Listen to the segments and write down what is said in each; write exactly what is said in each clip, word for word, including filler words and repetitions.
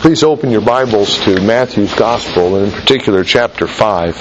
Please open your Bibles to Matthew's Gospel, and in particular chapter five.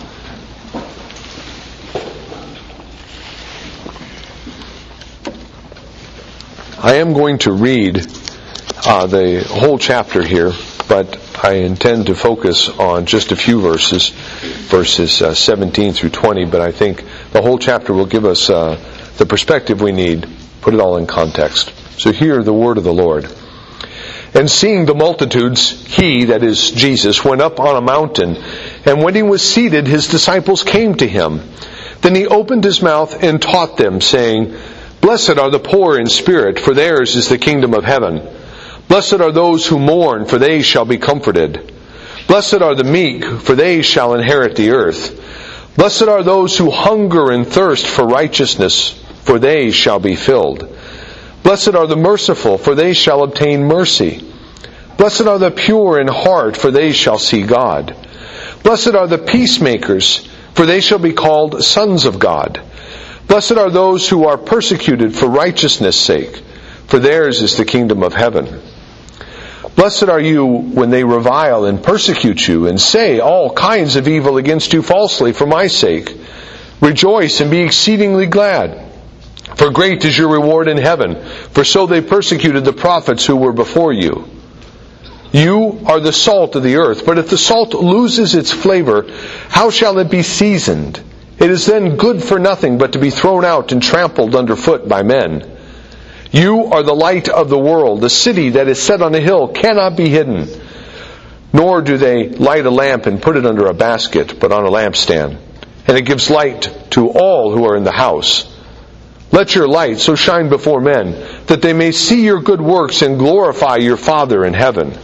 I am going to read uh, the whole chapter here, but I intend to focus on just a few verses, verses uh, seventeen through twenty, but I think the whole chapter will give us uh, the perspective we need, put it all in context. So hear the word of the Lord. And seeing the multitudes, he, that is Jesus, went up on a mountain, and when he was seated, his disciples came to him. Then he opened his mouth and taught them, saying, Blessed are the poor in spirit, for theirs is the kingdom of heaven. Blessed are those who mourn, for they shall be comforted. Blessed are the meek, for they shall inherit the earth. Blessed are those who hunger and thirst for righteousness, for they shall be filled. Blessed are the merciful, for they shall obtain mercy. Blessed are the pure in heart, for they shall see God. Blessed are the peacemakers, for they shall be called sons of God. Blessed are those who are persecuted for righteousness' sake, for theirs is the kingdom of heaven. Blessed are you when they revile and persecute you, and say all kinds of evil against you falsely for my sake. Rejoice and be exceedingly glad. For great is your reward in heaven, for so they persecuted the prophets who were before you. You are the salt of the earth, but if the salt loses its flavor, how shall it be seasoned? It is then good for nothing but to be thrown out and trampled underfoot by men. You are the light of the world. The city that is set on a hill cannot be hidden. Nor do they light a lamp and put it under a basket, but on a lampstand. And it gives light to all who are in the house. Let your light so shine before men, that they may see your good works and glorify your Father in heaven.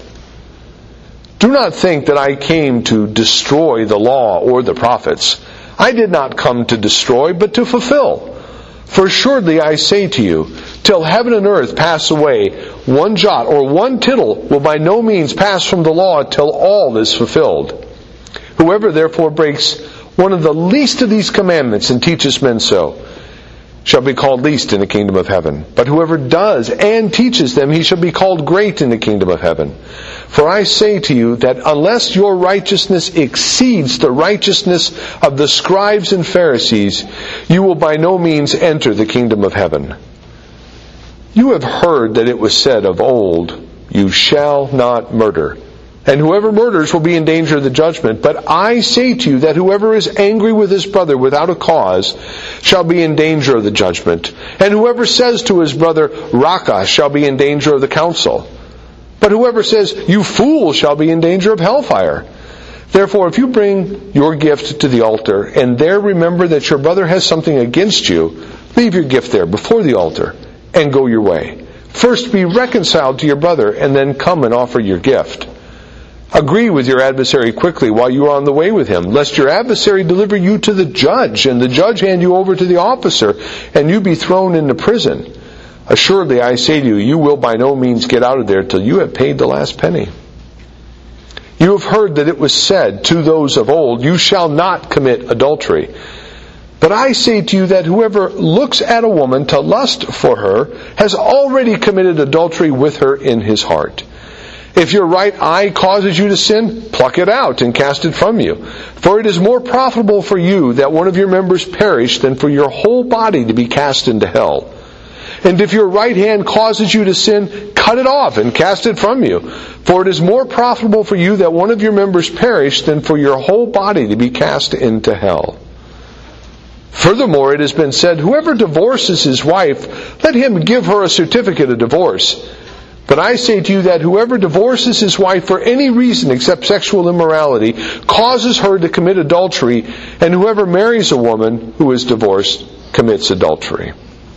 Do not think that I came to destroy the law or the prophets. I did not come to destroy, but to fulfill. For assuredly I say to you, till heaven and earth pass away, one jot or one tittle will by no means pass from the law till all is fulfilled. Whoever therefore breaks one of the least of these commandments and teaches men so, shall be called least in the kingdom of heaven. But whoever does and teaches them, he shall be called great in the kingdom of heaven. For I say to you that unless your righteousness exceeds the righteousness of the scribes and Pharisees, you will by no means enter the kingdom of heaven. You have heard that it was said of old, you shall not murder. And whoever murders will be in danger of the judgment. But I say to you that whoever is angry with his brother without a cause shall be in danger of the judgment. And whoever says to his brother, Raca, shall be in danger of the council. But whoever says, you fool, shall be in danger of hellfire. Therefore, if you bring your gift to the altar, and there remember that your brother has something against you, leave your gift there before the altar, and go your way. First be reconciled to your brother, and then come and offer your gift. Agree with your adversary quickly while you are on the way with him, lest your adversary deliver you to the judge, and the judge hand you over to the officer, and you be thrown into prison. Assuredly, I say to you, you will by no means get out of there till you have paid the last penny. You have heard that it was said to those of old, you shall not commit adultery. But I say to you that whoever looks at a woman to lust for her has already committed adultery with her in his heart. If your right eye causes you to sin, pluck it out and cast it from you. For it is more profitable for you that one of your members perish than for your whole body to be cast into hell. And if your right hand causes you to sin, cut it off and cast it from you. For it is more profitable for you that one of your members perish than for your whole body to be cast into hell. Furthermore, it has been said, whoever divorces his wife, let him give her a certificate of divorce. But I say to you that whoever divorces his wife for any reason except sexual immorality causes her to commit adultery, and whoever marries a woman who is divorced commits adultery.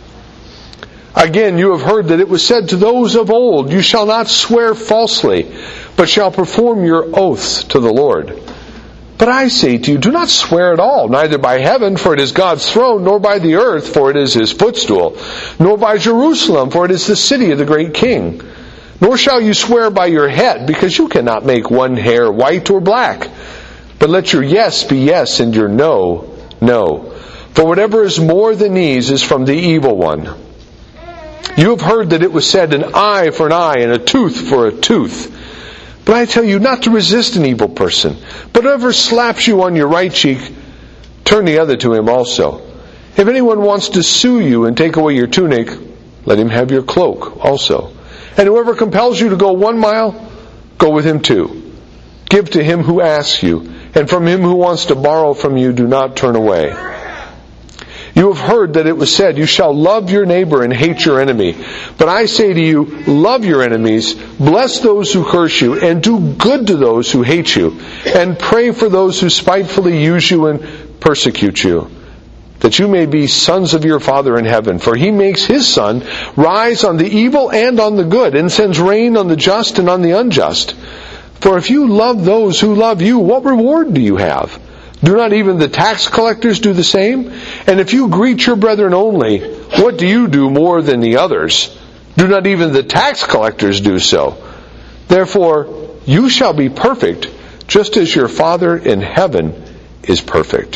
Again, you have heard that it was said to those of old, you shall not swear falsely, but shall perform your oaths to the Lord. But I say to you, do not swear at all, neither by heaven, for it is God's throne, nor by the earth, for it is his footstool, nor by Jerusalem, for it is the city of the great King. Nor shall you swear by your head, because you cannot make one hair white or black. But let your yes be yes, and your no, no. For whatever is more than these is from the evil one. You have heard that it was said, an eye for an eye, and a tooth for a tooth. But I tell you not to resist an evil person. But whoever slaps you on your right cheek, turn the other to him also. If anyone wants to sue you and take away your tunic, let him have your cloak also. And whoever compels you to go one mile, go with him two. Give to him who asks you, and from him who wants to borrow from you, do not turn away. You have heard that it was said, you shall love your neighbor and hate your enemy. But I say to you, love your enemies, bless those who curse you, and do good to those who hate you, and pray for those who spitefully use you and persecute you, that you may be sons of your Father in heaven. For He makes His sun rise on the evil and on the good, and sends rain on the just and on the unjust. For if you love those who love you, what reward do you have? Do not even the tax collectors do the same? And if you greet your brethren only, what do you do more than the others? Do not even the tax collectors do so? Therefore, you shall be perfect, just as your Father in heaven is perfect.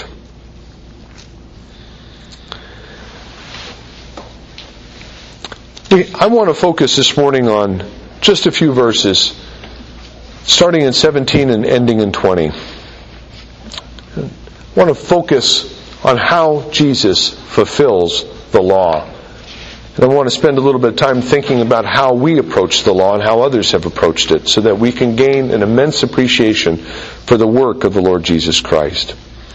I want to focus this morning on just a few verses, starting in seventeen and ending in twenty. I want to focus on how Jesus fulfills the law. And I want to spend a little bit of time thinking about how we approach the law and how others have approached it, so that we can gain an immense appreciation for the work of the Lord Jesus Christ.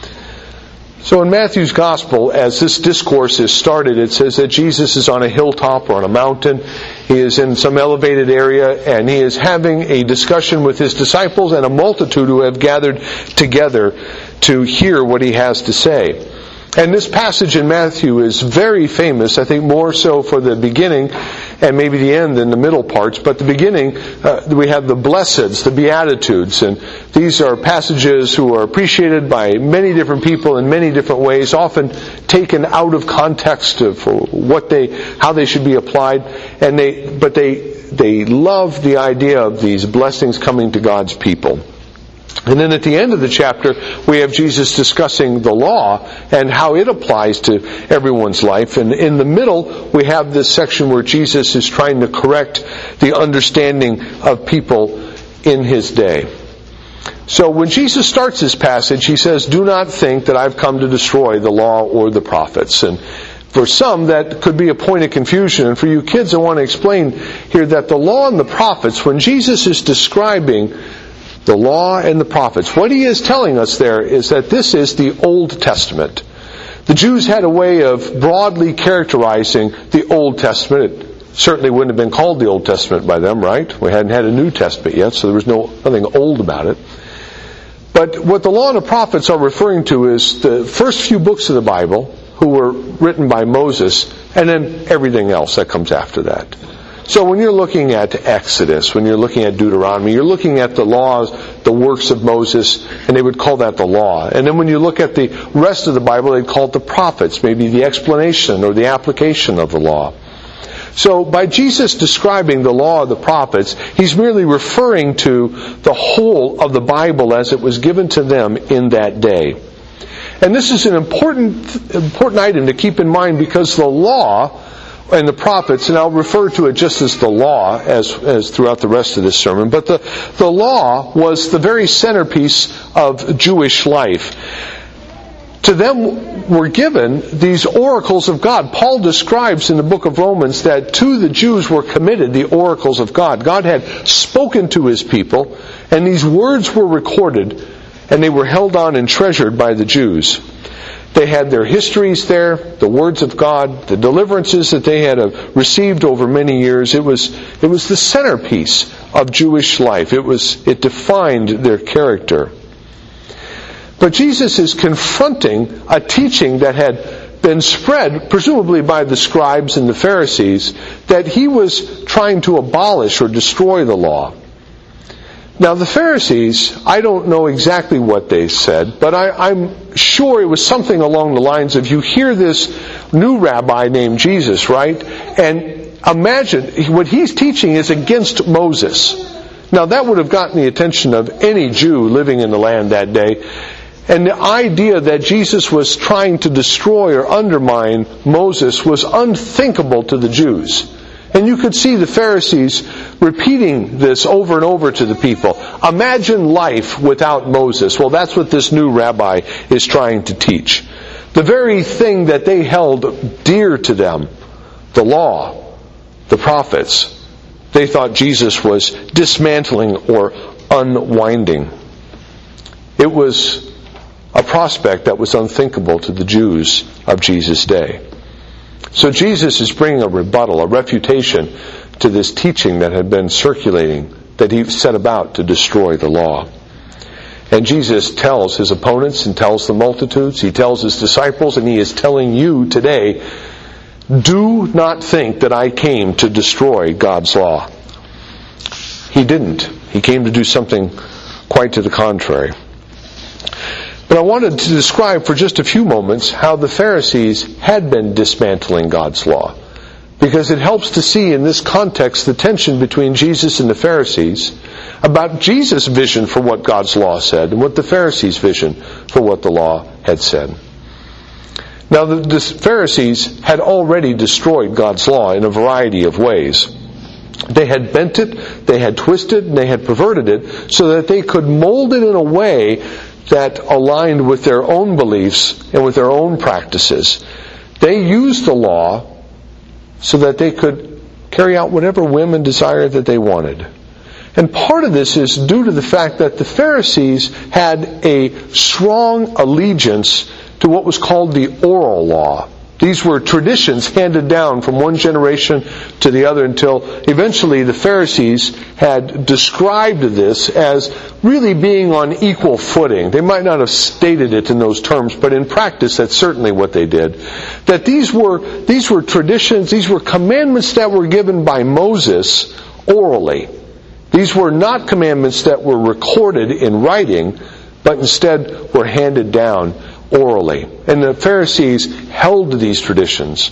So in Matthew's Gospel, as this discourse is started, it says that Jesus is on a hilltop or on a mountain. He is in some elevated area, and He is having a discussion with His disciples and a multitude who have gathered together to hear what He has to say. And this passage in Matthew is very famous, I think more so for the beginning and maybe the end than the middle parts. But the beginning, uh, we have the Blesseds, the Beatitudes. And these are passages who are appreciated by many different people in many different ways, often taken out of context of what they, how they should be applied. And they, but they, they love the idea of these blessings coming to God's people. And then at the end of the chapter, we have Jesus discussing the law and how it applies to everyone's life. And in the middle, we have this section where Jesus is trying to correct the understanding of people in His day. So when Jesus starts this passage, He says, "Do not think that I've come to destroy the law or the prophets." And for some, that could be a point of confusion. And for you kids, I want to explain here that the law and the prophets, when Jesus is describing the law and the prophets, what He is telling us there is that this is the Old Testament. The Jews had a way of broadly characterizing the Old Testament. It certainly wouldn't have been called the Old Testament by them, right? We hadn't had a New Testament yet, so there was no nothing old about it. But what the law and the prophets are referring to is the first few books of the Bible, who were written by Moses, and then everything else that comes after that. So when you're looking at Exodus, when you're looking at Deuteronomy, you're looking at the laws, the works of Moses, and they would call that the law. And then when you look at the rest of the Bible, they'd call it the prophets, maybe the explanation or the application of the law. So by Jesus describing the law of the prophets, He's merely referring to the whole of the Bible as it was given to them in that day. And this is an important, important item to keep in mind, because the law and the prophets, and I'll refer to it just as the law as, as throughout the rest of this sermon, but the, the law was the very centerpiece of Jewish life. To them were given these oracles of God. Paul describes in the book of Romans that to the Jews were committed the oracles of God. God had spoken to His people, and these words were recorded, and they were held on and treasured by the Jews. They had their histories there, the words of God, the deliverances that they had received over many years. It was, it was the centerpiece of Jewish life. It was, it defined their character. But Jesus is confronting a teaching that had been spread, presumably by the scribes and the Pharisees, that He was trying to abolish or destroy the law. Now the Pharisees, I don't know exactly what they said, but I, I'm sure it was something along the lines of, you hear this new rabbi named Jesus, right? And imagine, what he's teaching is against Moses. Now that would have gotten the attention of any Jew living in the land that day. And the idea that Jesus was trying to destroy or undermine Moses was unthinkable to the Jews. And you could see the Pharisees repeating this over and over to the people. Imagine life without Moses. Well, that's what this new rabbi is trying to teach. The very thing that they held dear to them, the law, the prophets, they thought Jesus was dismantling or unwinding. It was a prospect that was unthinkable to the Jews of Jesus' day. So Jesus is bringing a rebuttal, a refutation to this teaching that had been circulating, that he set about to destroy the law. And Jesus tells his opponents and tells the multitudes, he tells his disciples, and he is telling you today, do not think that I came to destroy God's law. He didn't. He came to do something quite to the contrary. But I wanted to describe for just a few moments how the Pharisees had been dismantling God's law, because it helps to see in this context the tension between Jesus and the Pharisees about Jesus' vision for what God's law said and what the Pharisees' vision for what the law had said. Now, the, the Pharisees had already destroyed God's law in a variety of ways. They had bent it, they had twisted, and they had perverted it so that they could mold it in a way that aligned with their own beliefs and with their own practices. They used the law so that they could carry out whatever whim and desire that they wanted. And part of this is due to the fact that the Pharisees had a strong allegiance to what was called the oral law. These were traditions handed down from one generation to the other until eventually the Pharisees had described this as really being on equal footing. They might not have stated it in those terms, but in practice that's certainly what they did. That these were, these were traditions, these were commandments that were given by Moses orally. These were not commandments that were recorded in writing, but instead were handed down orally. And the Pharisees held to these traditions.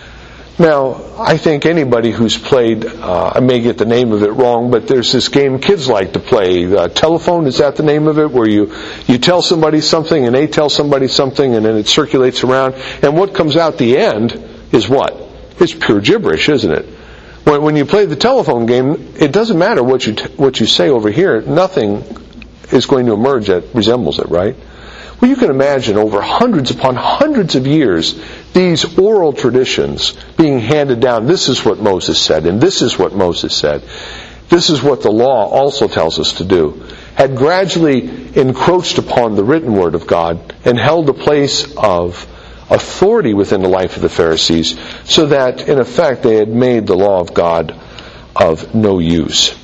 Now, I think anybody who's played, uh, I may get the name of it wrong, but there's this game kids like to play, uh, telephone, is that the name of it? Where you, you tell somebody something and they tell somebody something and then it circulates around. And what comes out the end is what? It's pure gibberish, isn't it? When, when you play the telephone game, it doesn't matter what you, t- what you say over here. Nothing is going to emerge that resembles it, right? Well, you can imagine over hundreds upon hundreds of years, these oral traditions being handed down. This is what Moses said, and this is what Moses said. This is what the law also tells us to do. Had gradually encroached upon the written word of God and held a place of authority within the life of the Pharisees, so that, in effect, they had made the law of God of no use.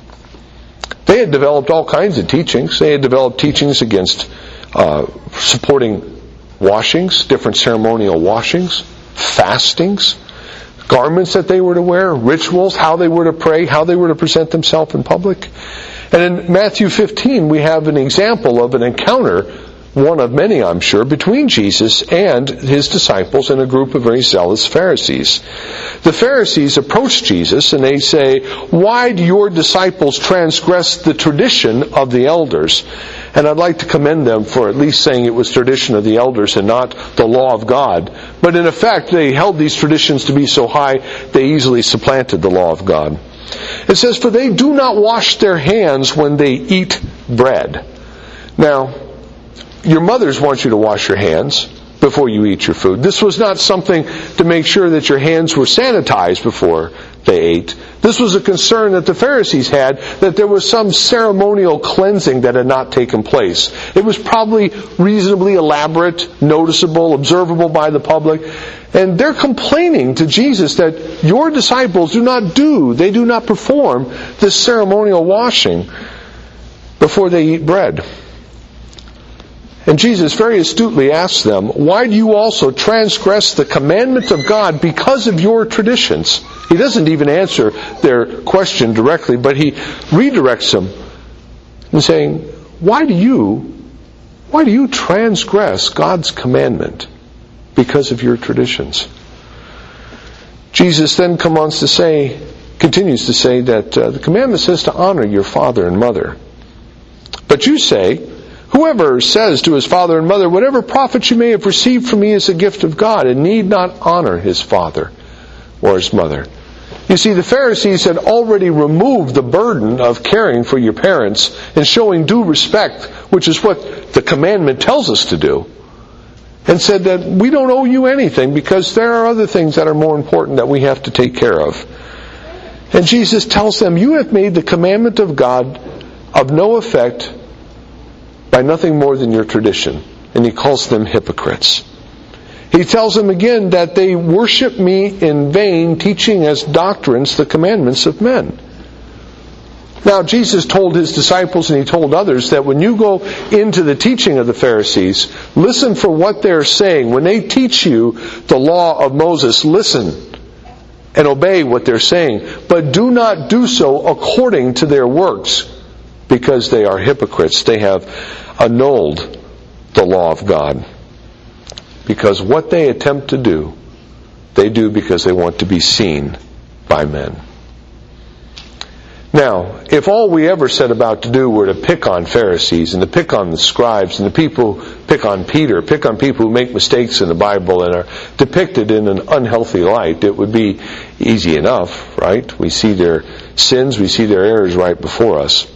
They had developed all kinds of teachings. They had developed teachings against Uh, supporting washings, different ceremonial washings, fastings, garments that they were to wear, rituals, how they were to pray, how they were to present themselves in public. And in Matthew fifteen, we have an example of an encounter, one of many, I'm sure, between Jesus and his disciples and a group of very zealous Pharisees. The Pharisees approach Jesus and they say, "Why do your disciples transgress the tradition of the elders?" And I'd like to commend them for at least saying it was tradition of the elders and not the law of God. But in effect, they held these traditions to be so high, they easily supplanted the law of God. It says, "For they do not wash their hands when they eat bread." Now, your mothers want you to wash your hands before you eat your food. This was not something to make sure that your hands were sanitized before they ate. This was a concern that the Pharisees had, that there was some ceremonial cleansing that had not taken place. It was probably reasonably elaborate, noticeable, observable by the public. And they're complaining to Jesus that your disciples do not do, they do not perform this ceremonial washing before they eat bread. And Jesus very astutely asks them, "Why do you also transgress the commandment of God because of your traditions?" He doesn't even answer their question directly, but he redirects them in saying, why do you, why do you transgress God's commandment because of your traditions? Jesus then comes on to say, continues to say that uh, the commandment says to honor your father and mother. But you say, "Whoever says to his father and mother, 'Whatever profit you may have received from me is a gift of God,' and need not honor his father or his mother." You see, the Pharisees had already removed the burden of caring for your parents and showing due respect, which is what the commandment tells us to do, and said that we don't owe you anything because there are other things that are more important that we have to take care of. And Jesus tells them, you have made the commandment of God of no effect by nothing more than your tradition. And he calls them hypocrites. He tells them again that they worship me in vain, teaching as doctrines the commandments of men. Now, Jesus told his disciples and he told others that when you go into the teaching of the Pharisees, listen for what they're saying. When they teach you the law of Moses, listen and obey what they're saying. But do not do so according to their works, because they are hypocrites. They have annulled the law of God. Because what they attempt to do, they do because they want to be seen by men. Now, if all we ever set about to do were to pick on Pharisees and to pick on the scribes and the people who pick on Peter, pick on people who make mistakes in the Bible and are depicted in an unhealthy light, it would be easy enough, right? We see their sins, we see their errors right before us.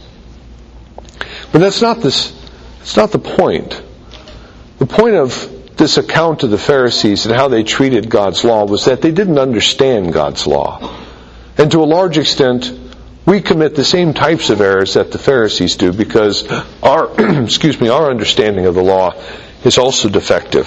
But that's not this, that's not the point. The point of this account of the Pharisees and how they treated God's law was that they didn't understand God's law. And to a large extent, we commit the same types of errors that the Pharisees do because our, excuse me, our understanding of the law is also defective.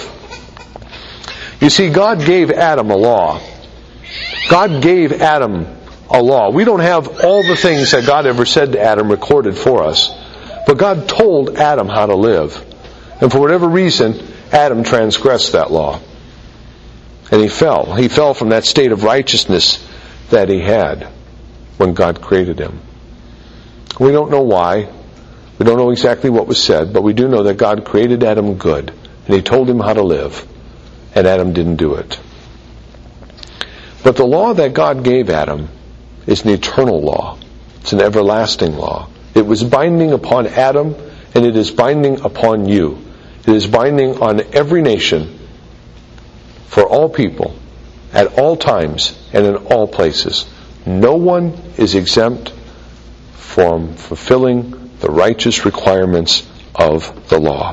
You see, God gave Adam a law. God gave Adam a law. We don't have all the things that God ever said to Adam recorded for us. But God told Adam how to live. And for whatever reason, Adam transgressed that law. And he fell. He fell from that state of righteousness that he had when God created him. We don't know why. We don't know exactly what was said, but we do know that God created Adam good, and he told him how to live, and Adam didn't do it. But the law that God gave Adam is an eternal law. It's an everlasting law. It was binding upon Adam, and it is binding upon you. It is binding on every nation, for all people, at all times, and in all places. No one is exempt from fulfilling the righteous requirements of the law.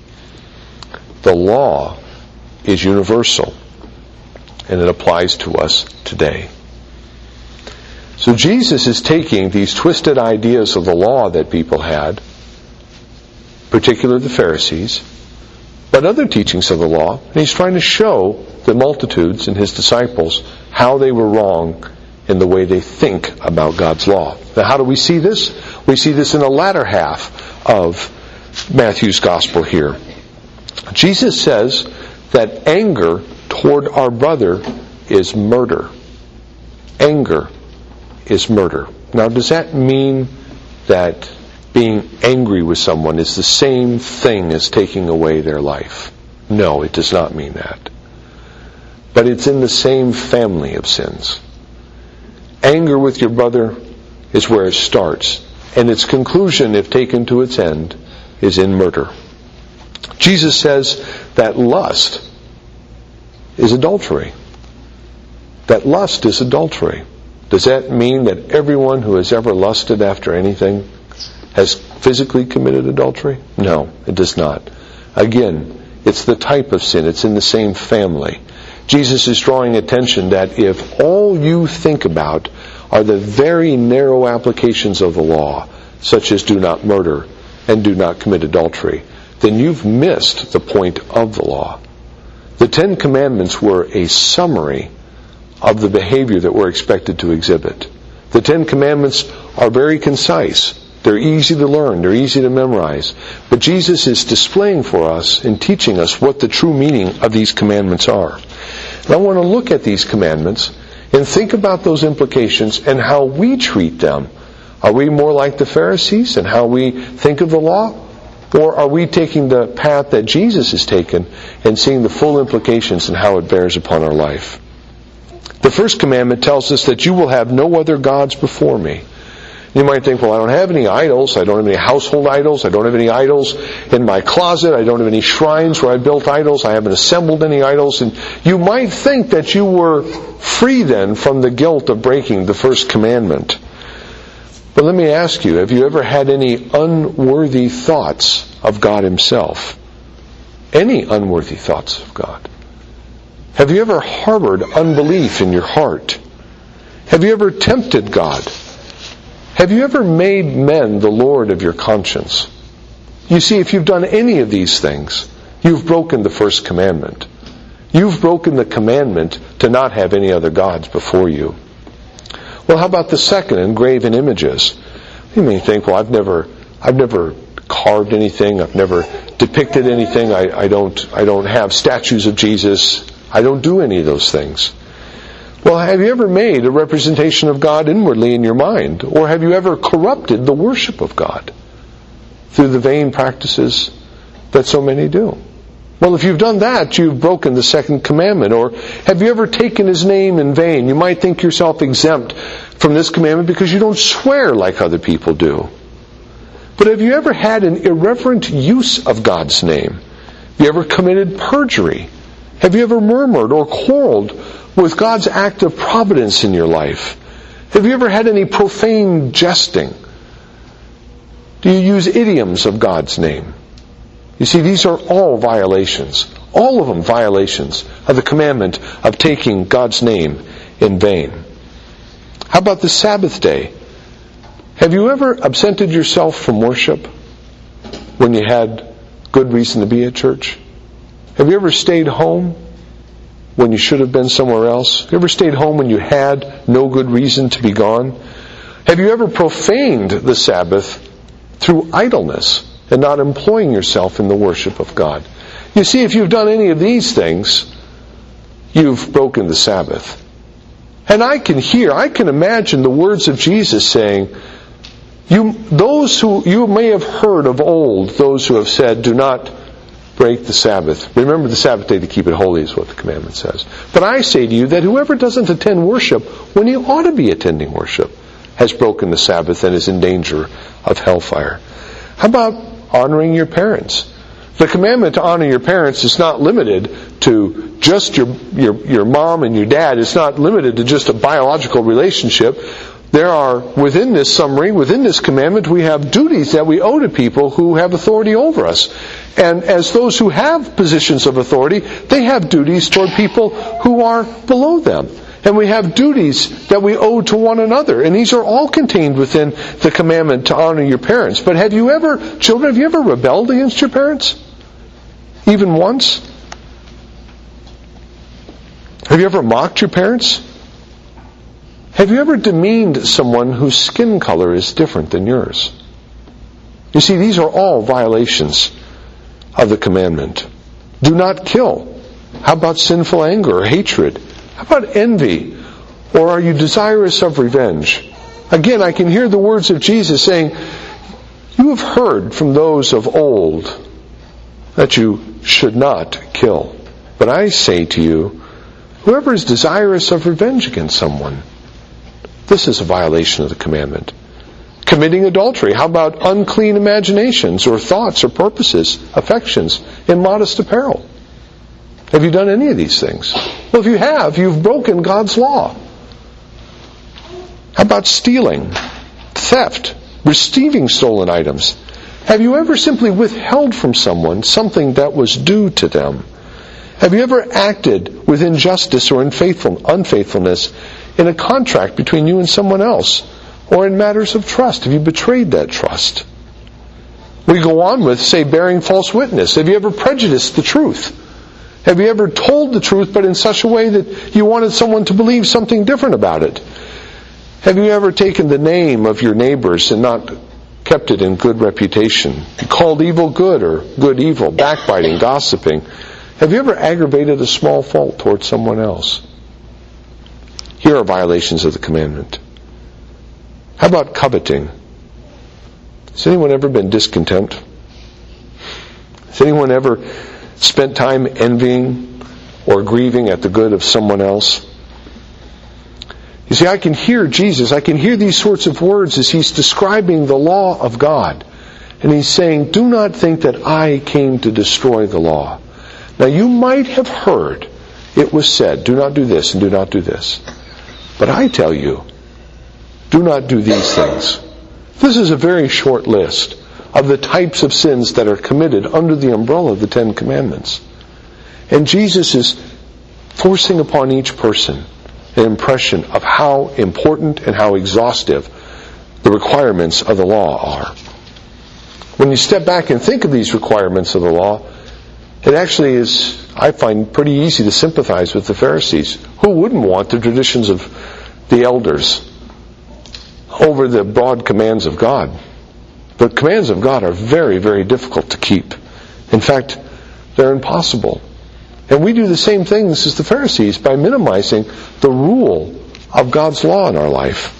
The law is universal, and it applies to us today. So Jesus is taking these twisted ideas of the law that people had, particularly the Pharisees, but other teachings of the law, and he's trying to show the multitudes and his disciples how they were wrong in the way they think about God's law. Now, how do we see this? We see this in the latter half of Matthew's gospel here. Jesus says that anger toward our brother is murder. Anger is murder. Now, does that mean that being angry with someone is the same thing as taking away their life? No, it does not mean that. But it's in the same family of sins. Anger with your brother is where it starts, and its conclusion, if taken to its end, is in murder. Jesus says that lust is adultery. That lust is adultery. Does that mean that everyone who has ever lusted after anything has physically committed adultery? No, it does not. Again, it's the type of sin. It's in the same family. Jesus is drawing attention that if all you think about are the very narrow applications of the law, such as do not murder and do not commit adultery, then you've missed the point of the law. The Ten Commandments were a summary of the behavior that we're expected to exhibit. The Ten Commandments are very concise. They're easy to learn. They're easy to memorize. But Jesus is displaying for us and teaching us what the true meaning of these commandments are. And I want to look at these commandments and think about those implications and how we treat them. Are we more like the Pharisees and how we think of the law? Or are we taking the path that Jesus has taken and seeing the full implications and how it bears upon our life? The first commandment tells us that you will have no other gods before me. You might think, well, I don't have any idols. I don't have any household idols. I don't have any idols in my closet. I don't have any shrines where I built idols. I haven't assembled any idols. And you might think that you were free then from the guilt of breaking the first commandment. But let me ask you, have you ever had any unworthy thoughts of God Himself? Any unworthy thoughts of God? Have you ever harbored unbelief in your heart? Have you ever tempted God? Have you ever made men the Lord of your conscience? You see, if you've done any of these things, you've broken the first commandment. You've broken the commandment to not have any other gods before you. Well, how about the second, engraven images? You may think, well, I've never, I've never carved anything. I've never depicted anything. I, I don't, I don't have statues of Jesus. I don't do any of those things. Well, have you ever made a representation of God inwardly in your mind? Or have you ever corrupted the worship of God through the vain practices that so many do? Well, if you've done that, you've broken the second commandment. Or have you ever taken His name in vain? You might think yourself exempt from this commandment because you don't swear like other people do. But have you ever had an irreverent use of God's name? Have you ever committed perjury? Have you ever murmured or quarreled with God's act of providence in your life? Have you ever had any profane jesting? Do you use idioms of God's name? You see, these are all violations. All of them violations of the commandment of taking God's name in vain. How about the Sabbath day? Have you ever absented yourself from worship when you had good reason to be at church? Have you ever stayed home when you should have been somewhere else? Have you ever stayed home when you had no good reason to be gone? Have you ever profaned the Sabbath through idleness and not employing yourself in the worship of God? You see, if you've done any of these things, you've broken the Sabbath. And I can hear, I can imagine the words of Jesus saying, you, those who you may have heard of old, those who have said, do not break the Sabbath. Remember the Sabbath day to keep it holy is what the commandment says. But I say to you that whoever doesn't attend worship when he ought to be attending worship has broken the Sabbath and is in danger of hellfire. How about honoring your parents? The commandment to honor your parents is not limited to just your, your, your mom and your dad. It's not limited to just a biological relationship. There are, within this summary, within this commandment, we have duties that we owe to people who have authority over us. And as those who have positions of authority, they have duties toward people who are below them. And we have duties that we owe to one another. And these are all contained within the commandment to honor your parents. But have you ever, children, have you ever rebelled against your parents? Even once? Have you ever mocked your parents? Have you ever demeaned someone whose skin color is different than yours? You see, these are all violations of the commandment. Do not kill. How about sinful anger or hatred? How about envy? Or are you desirous of revenge? Again, I can hear the words of Jesus saying, you have heard from those of old that you should not kill. But I say to you, whoever is desirous of revenge against someone, this is a violation of the commandment. Committing adultery. How about unclean imaginations or thoughts or purposes, affections, immodest apparel? Have you done any of these things? Well, if you have, you've broken God's law. How about stealing, theft, receiving stolen items? Have you ever simply withheld from someone something that was due to them? Have you ever acted with injustice or unfaithful, unfaithfulness in a contract between you and someone else? Or in matters of trust? Have you betrayed that trust? We go on with, say, bearing false witness. Have you ever prejudiced the truth? Have you ever told the truth but in such a way that you wanted someone to believe something different about it? Have you ever taken the name of your neighbors and not kept it in good reputation? You called evil good or good evil, backbiting, gossiping. Have you ever aggravated a small fault towards someone else? Here are violations of the commandment. How about coveting? Has anyone ever been discontent? Has anyone ever spent time envying or grieving at the good of someone else? You see, I can hear Jesus, I can hear these sorts of words as He's describing the law of God. And He's saying, do not think that I came to destroy the law. Now you might have heard it was said, do not do this and do not do this. But I tell you, do not do these things. This is a very short list of the types of sins that are committed under the umbrella of the Ten Commandments. And Jesus is forcing upon each person an impression of how important and how exhaustive the requirements of the law are. When you step back and think of these requirements of the law, it actually is, I find, pretty easy to sympathize with the Pharisees. Who wouldn't want the traditions of the elders over the broad commands of God? The commands of God are very, very difficult to keep. In fact, they're impossible. And we do the same things as the Pharisees by minimizing the rule of God's law in our life.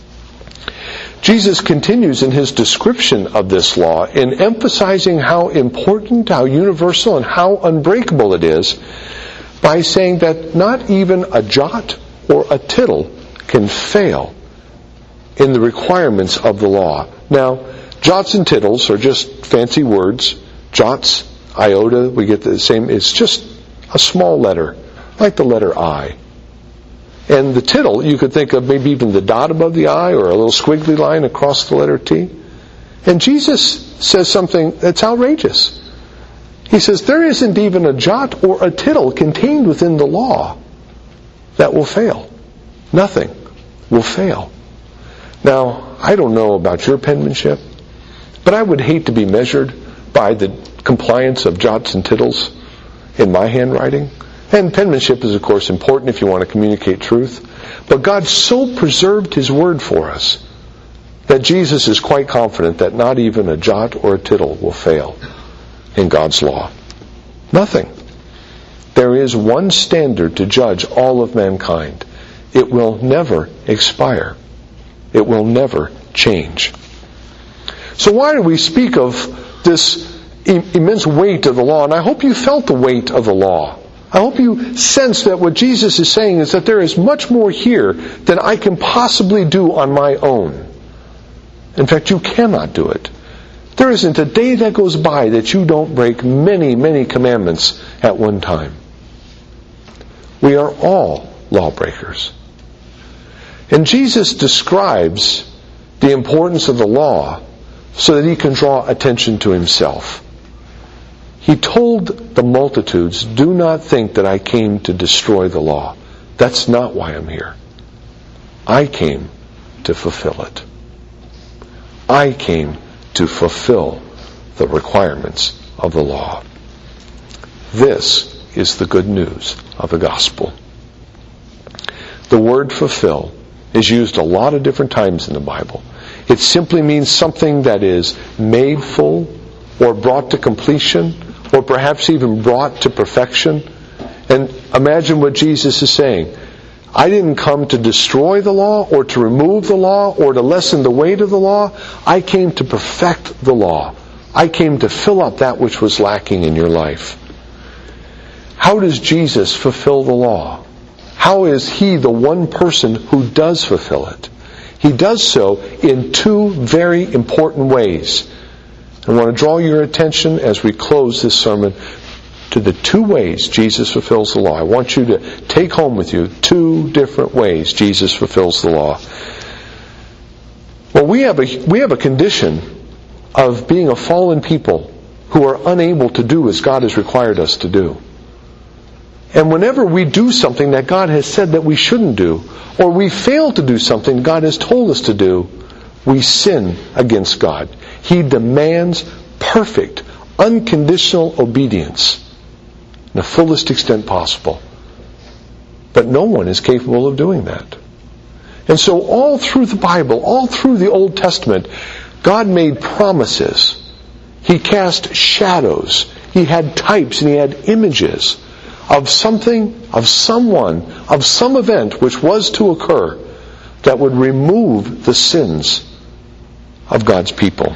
Jesus continues in His description of this law in emphasizing how important, how universal, and how unbreakable it is by saying that not even a jot or a tittle can fail in the requirements of the law. Now, jots and tittles are just fancy words. Jots, iota, we get the same. It's just a small letter, like the letter I. And the tittle, you could think of maybe even the dot above the I or a little squiggly line across the letter T. And Jesus says something that's outrageous. He says, there isn't even a jot or a tittle contained within the law that will fail. Nothing will fail. Now, I don't know about your penmanship, but I would hate to be measured by the compliance of jots and tittles in my handwriting. And penmanship is, of course, important if you want to communicate truth. But God so preserved His word for us that Jesus is quite confident that not even a jot or a tittle will fail in God's law. Nothing. There is one standard to judge all of mankind. It will never expire. It will never change. So why do we speak of this immense weight of the law? And I hope you felt the weight of the law. I hope you sense that what Jesus is saying is that there is much more here than I can possibly do on my own. In fact, you cannot do it. There isn't a day that goes by that you don't break many, many commandments at one time. We are all lawbreakers. And Jesus describes the importance of the law so that He can draw attention to Himself. He told the multitudes, do not think that I came to destroy the law. That's not why I'm here. I came to fulfill it. I came to fulfill the requirements of the law. This is the good news of the gospel. The word fulfill is used a lot of different times in the Bible. It simply means something that is made full or brought to completion, or perhaps even brought to perfection. And imagine what Jesus is saying. I didn't come to destroy the law or to remove the law or to lessen the weight of the law. I came to perfect the law. I came to fill up that which was lacking in your life. How does Jesus fulfill the law? How is He the one person who does fulfill it? He does so in two very important ways. I want to draw your attention as we close this sermon to the two ways Jesus fulfills the law. I want you to take home with you two different ways Jesus fulfills the law. Well, we have a, we have a condition of being a fallen people who are unable to do as God has required us to do. And whenever we do something that God has said that we shouldn't do, or we fail to do something God has told us to do, we sin against God. He demands perfect, unconditional obedience in the fullest extent possible. But no one is capable of doing that. And so all through the Bible, all through the Old Testament, God made promises. He cast shadows. He had types and He had images of something, of someone, of some event which was to occur that would remove the sins of God's people.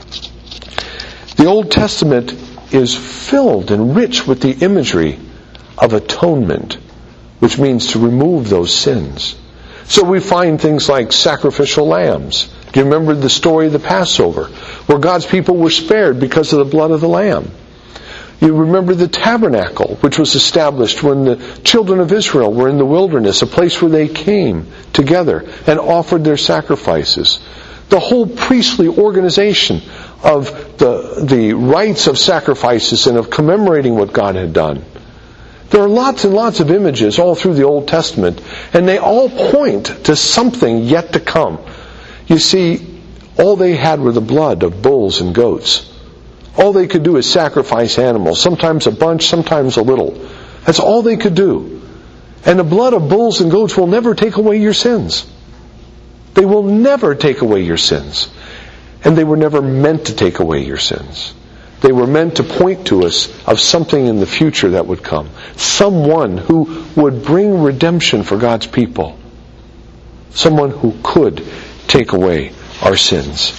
The Old Testament is filled and rich with the imagery of atonement, which means to remove those sins. So we find things like sacrificial lambs. Do you remember the story of the Passover, where God's people were spared because of the blood of the lamb? You remember the tabernacle, which was established when the children of Israel were in the wilderness, a place where they came together and offered their sacrifices. The whole priestly organization of the, the rites of sacrifices and of commemorating what God had done. There are lots and lots of images all through the Old Testament, and they all point to something yet to come. You see, all they had were the blood of bulls and goats. All they could do is sacrifice animals, sometimes a bunch, sometimes a little. That's all they could do. And the blood of bulls and goats will never take away your sins. They will never take away your sins. And they were never meant to take away your sins. They were meant to point to us of something in the future that would come. Someone who would bring redemption for God's people. Someone who could take away our sins.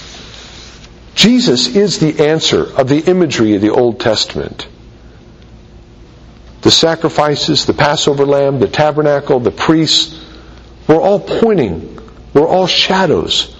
Jesus is the answer of the imagery of the Old Testament. The sacrifices, the Passover lamb, the tabernacle, the priests, were all pointing, were all shadows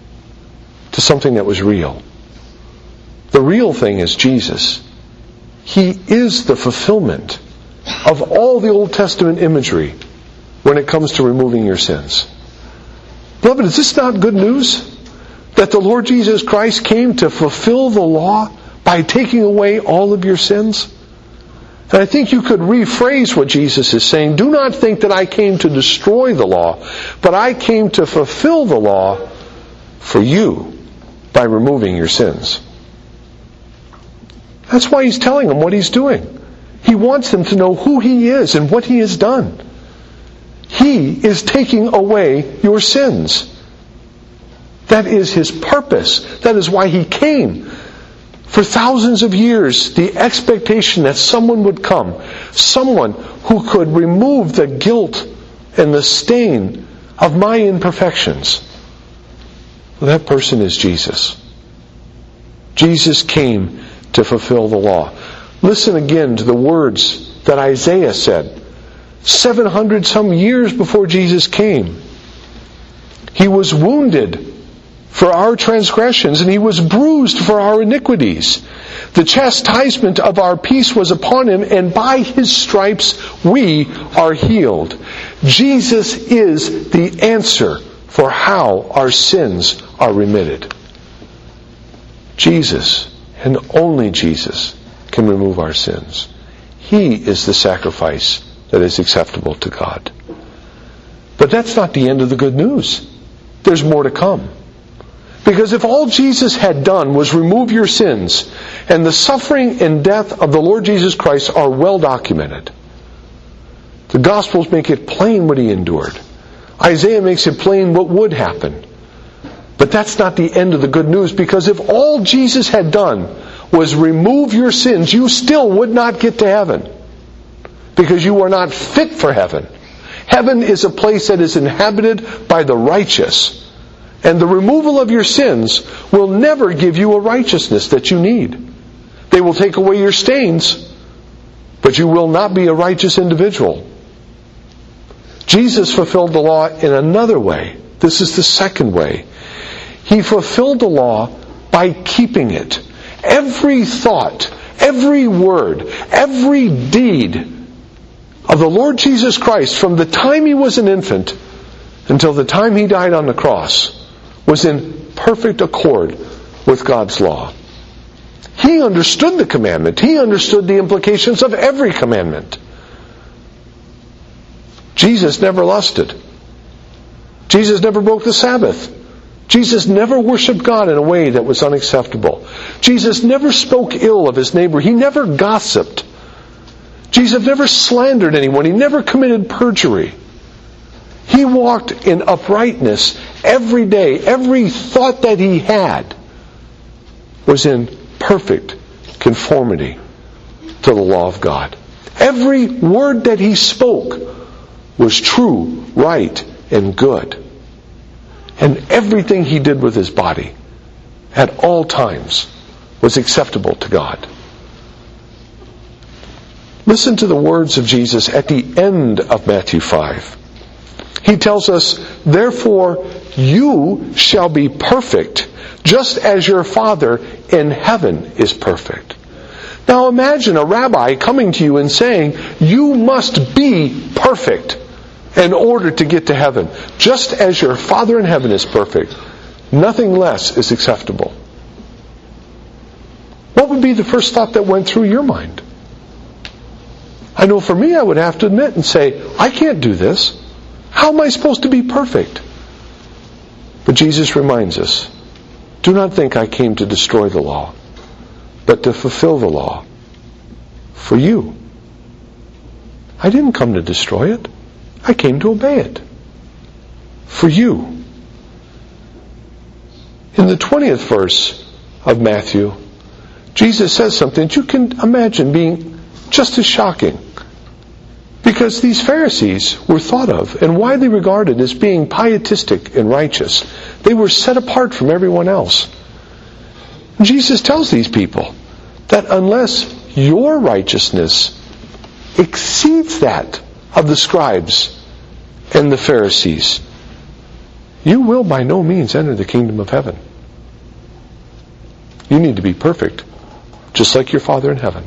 to something that was real. The real thing is Jesus. He is the fulfillment of all the Old Testament imagery when it comes to removing your sins. Beloved, is this not good news? That the Lord Jesus Christ came to fulfill the law by taking away all of your sins? And I think you could rephrase what Jesus is saying. Do not think that I came to destroy the law, but I came to fulfill the law for you by removing your sins. That's why He's telling them what He's doing. He wants them to know who He is and what He has done. He is taking away your sins. That is His purpose. That is why He came. For thousands of years, the expectation that someone would come, someone who could remove the guilt and the stain of my imperfections. Well, that person is Jesus. Jesus came to fulfill the law. Listen again to the words that Isaiah said. seven hundred some years before Jesus came. He was wounded for our transgressions, and He was bruised for our iniquities. The chastisement of our peace was upon Him, and by His stripes we are healed. Jesus is the answer for how our sins are remitted. Jesus, and only Jesus, can remove our sins. He is the sacrifice that is acceptable to God. But that's not the end of the good news. There's more to come. Because if all Jesus had done was remove your sins, and the suffering and death of the Lord Jesus Christ are well documented. The Gospels make it plain what He endured. Isaiah makes it plain what would happen. But that's not the end of the good news, because if all Jesus had done was remove your sins, you still would not get to heaven. Because you are not fit for heaven. Heaven is a place that is inhabited by the righteous. And the removal of your sins will never give you a righteousness that you need. They will take away your stains, but you will not be a righteous individual. Jesus fulfilled the law in another way. This is the second way. He fulfilled the law by keeping it. Every thought, every word, every deed of the Lord Jesus Christ from the time He was an infant until the time He died on the cross was in perfect accord with God's law. He understood the commandment. He understood the implications of every commandment. Jesus never lusted. Jesus never broke the Sabbath. Jesus never worshipped God in a way that was unacceptable. Jesus never spoke ill of his neighbor. He never gossiped. Jesus never slandered anyone. He never committed perjury. He walked in uprightness every day. Every thought that He had was in perfect conformity to the law of God. Every word that He spoke was true, right, and good. And everything He did with His body at all times was acceptable to God. Listen to the words of Jesus at the end of Matthew five. He tells us, therefore you shall be perfect, just as your Father in heaven is perfect. Now imagine a rabbi coming to you and saying, you must be perfect in order to get to heaven, just as your Father in heaven is perfect. Nothing less is acceptable. What would be the first thought that went through your mind? I know for me, I would have to admit and say, I can't do this. How am I supposed to be perfect? But Jesus reminds us, do not think I came to destroy the law, but to fulfill the law for you. I didn't come to destroy it. I came to obey it for you. In the twentieth verse of Matthew, Jesus says something that you can imagine being just as shocking. Because these Pharisees were thought of and widely regarded as being pietistic and righteous. They were set apart from everyone else. Jesus tells these people that unless your righteousness exceeds that of the scribes and the Pharisees, you will by no means enter the kingdom of heaven. You need to be perfect, just like your Father in heaven.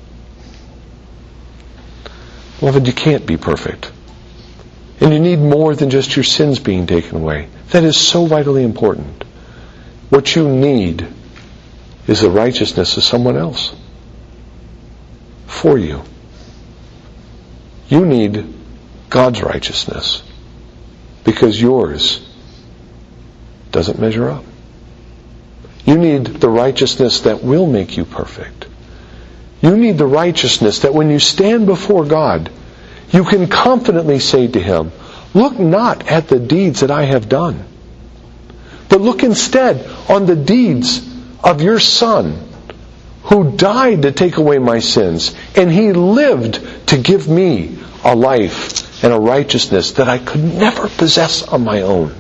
Beloved, you can't be perfect. And you need more than just your sins being taken away. That is so vitally important. What you need is the righteousness of someone else for you. You need God's righteousness because yours doesn't measure up. You need the righteousness that will make you perfect. You need the righteousness that when you stand before God, you can confidently say to Him, look not at the deeds that I have done, but look instead on the deeds of your Son, who died to take away my sins, and He lived to give me a life and a righteousness that I could never possess on my own.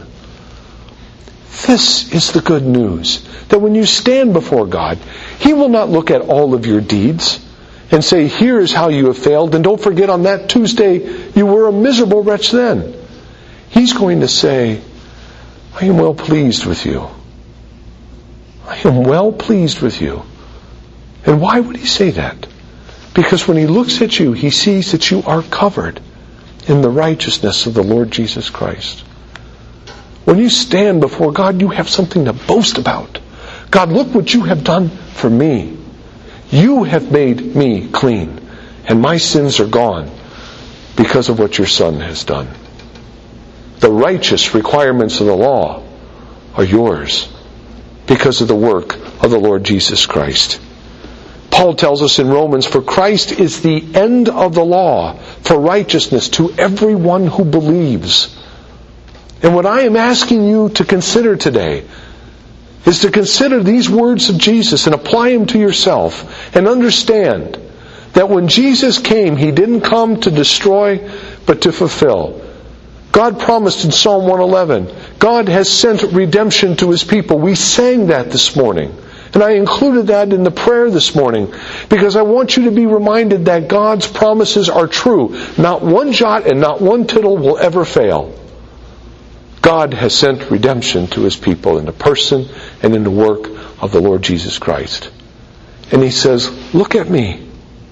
This is the good news, that when you stand before God, He will not look at all of your deeds and say, here's how you have failed, and don't forget on that Tuesday you were a miserable wretch then. He's going to say, I am well pleased with you. I am well pleased with you. And why would He say that? Because when He looks at you, He sees that you are covered in the righteousness of the Lord Jesus Christ. When you stand before God, you have something to boast about. God, look what you have done for me. You have made me clean, and my sins are gone because of what your Son has done. The righteous requirements of the law are yours because of the work of the Lord Jesus Christ. Paul tells us in Romans, for Christ is the end of the law for righteousness to everyone who believes. And what I am asking you to consider today is to consider these words of Jesus and apply them to yourself and understand that when Jesus came, He didn't come to destroy, but to fulfill. God promised in Psalm one eleven, God has sent redemption to His people. We sang that this morning. And I included that in the prayer this morning because I want you to be reminded that God's promises are true. Not one jot and not one tittle will ever fail. God has sent redemption to His people in the person and in the work of the Lord Jesus Christ. And He says, look at me.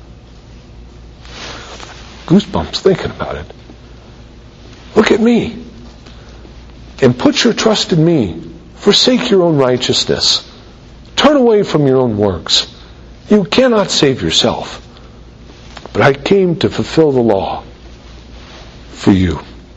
Goosebumps thinking about it. Look at me. And put your trust in me. Forsake your own righteousness. Turn away from your own works. You cannot save yourself. But I came to fulfill the law for you.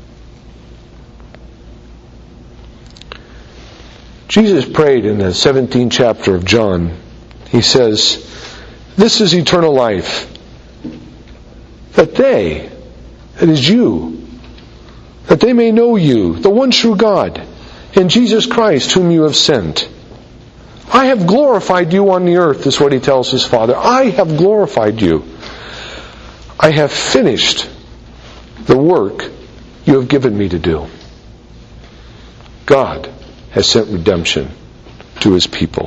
Jesus prayed in the seventeenth chapter of John. He says, this is eternal life, that they, that is you, that they may know you, the one true God, and Jesus Christ whom you have sent. I have glorified you on the earth, is what He tells His Father. I have glorified you. I have finished the work you have given me to do. God has sent redemption to His people.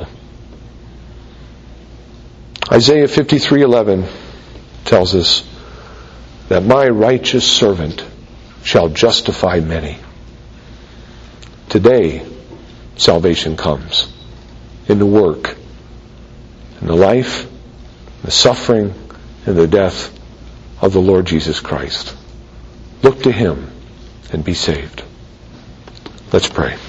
Isaiah fifty-three eleven tells us that my righteous servant shall justify many. Today, salvation comes in the work, in the life, the suffering, and the death of the Lord Jesus Christ. Look to Him and be saved. Let's pray.